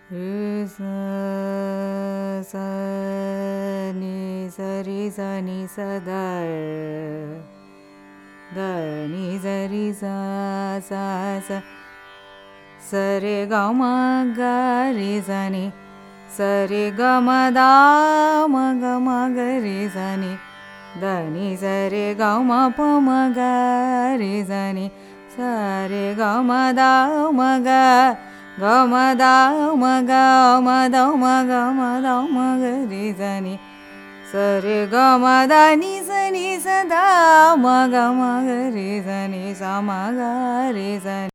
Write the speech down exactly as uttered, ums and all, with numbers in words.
ri sa sa ni sa ri sa ni sa da da ni sa ri sa sa sa sa re ga ma ga ri sa ni sa re ga ma da ma ga ma ga ri sa ni da ni sa re ga ma pa ma ga ri sa ni sa re ga ma da ma ga ga ma da ma ga ma da ma ga ma da ma ga ri sa ni sa re ga ma da ni sa ni sa da ma ga ma ga ri sa ni sa ma ga ri sa ni